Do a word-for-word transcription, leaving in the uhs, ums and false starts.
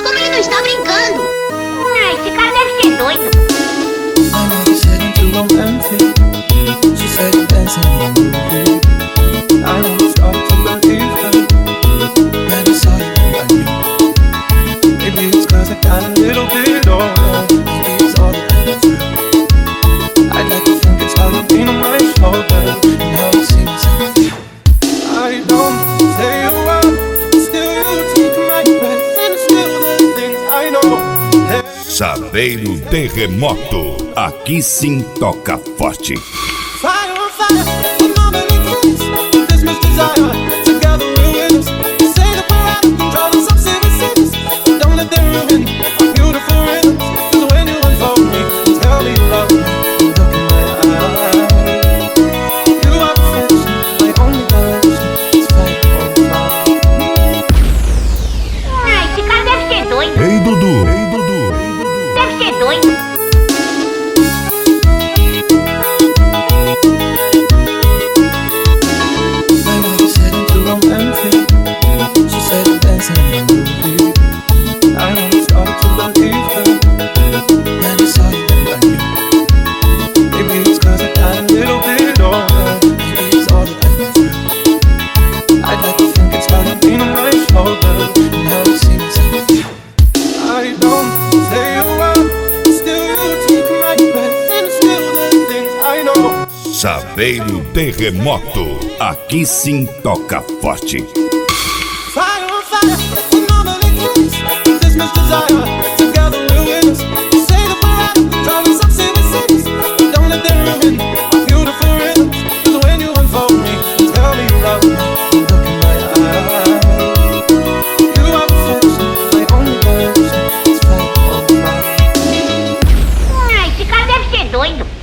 Mas como ele não está brincando? Ah, esse cara deve ser doido. I know you said I'm too romantic. She said you're dancing in the movie. I know you started to believe her. When I saw you, I knew. Maybe it's cause I got a little bit older. Maybe it's all that I do. I'd like to think it's Halloween on my shoulder. And how you see myself. I don't say a word. Still you take my breath. And still the things I know. Chaveiro Terremoto, aqui sim toca forte. Fire on fire, we're normally kids with this much desire. Together we're winners. They say that we're out of control in some serious sins. Don't let them ruin our beautiful rhythms. Cause when you unfold me, tell me you love me, look in my eyes. You are perfection, my only direction is fire on fire. Ah, esse cara deve ser doido. Ei Dudu, ei Dudu, Deve ser doido. I know you said I'm too romantic. She said you're dancing in the movie. I know you started to believe her. When I saw you, I knew. Maybe it's cause I got a little bit older. Maybe it's all that I do. I'd like to think it's Halloween on my shoulder. And how you see myself. I don't say a word. Still you take my breath. And still the things I know. Chaveiro Terremoto, aqui sim toca forte. Fire on fire, we're normally kids with this much desire. Together we're winners. They say that we're out of control in some serious sins. Don't let them ruin our beautiful rhythms. Cause when you unfold me, tell me you love me, look in my eyes. You are perfection, my only direction is fire on fire. Ah, esse cara deve ser doido.